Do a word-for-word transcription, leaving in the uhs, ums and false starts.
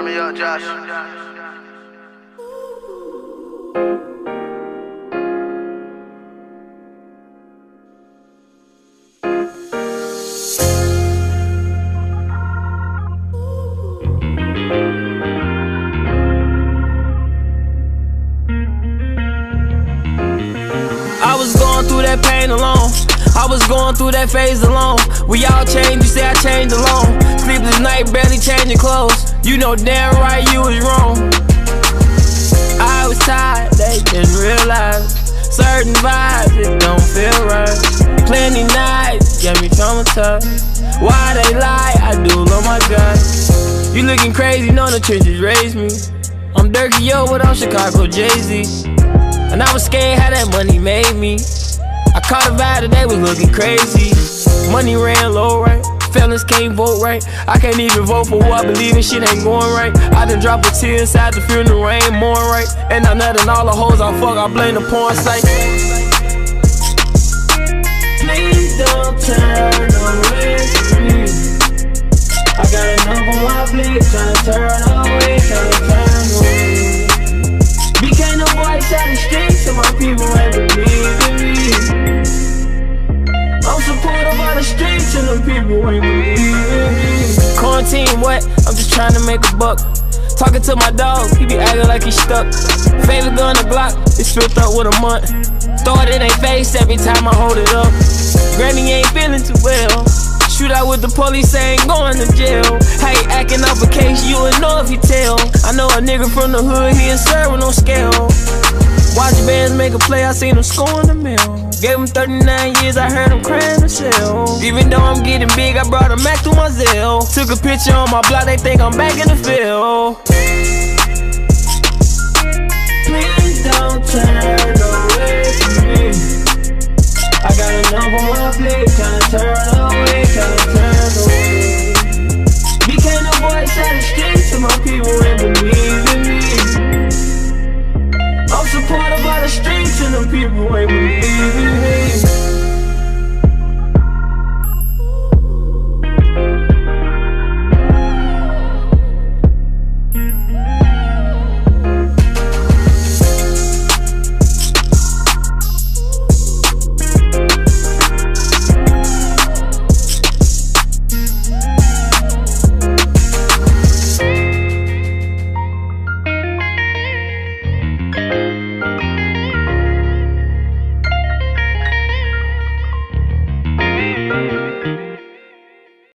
Turn me up, Josh. I was going through that pain alone. I was going through that phase alone. We all changed, you say I changed alone. Sleepless night, barely changing clothes. You know damn right you was wrong. I was tired, they didn't realize certain vibes, it don't feel right. Plenty nights, get me traumatized. Why they lie, I do love my God. You looking crazy, know the trenches raised me. I'm Dirky Yo, but I'm Chicago Jay-Z. And I was scared how that money made me. I caught a vibe that they was looking crazy. Money ran low, right? Felons can't vote right. I can't even vote for what I believe in, shit ain't going right. I done dropped a tear inside the funeral, ain't more right. And I'm nutting all the hoes I fuck, I blame the porn site. Please don't turn away from me. I got enough on my plate, tryna turn away, tryna turn away. Became the voice out the streets, so my people ain't believing me. I'm supported by the streets, and the people ain't believing me. Quarantine what? I'm just trying to make a buck. Talking to my dog, he be acting like he stuck. Favorite gun the Glock, it's filled up with a month. Throw it in their face every time I hold it up. Granny ain't feeling too well. Shoot out with the police, ain't going to jail. How he acting off a case, you would know if he tell. I know a nigga from the hood, he ain't serve with no scale. Watch bands make a play, I seen him scoring the mill. Gave him thirty-nine years, I heard him crying himself. Even though I'm getting big, I brought a Mac through my Zelle. Took a picture on my block, they think I'm back in the field.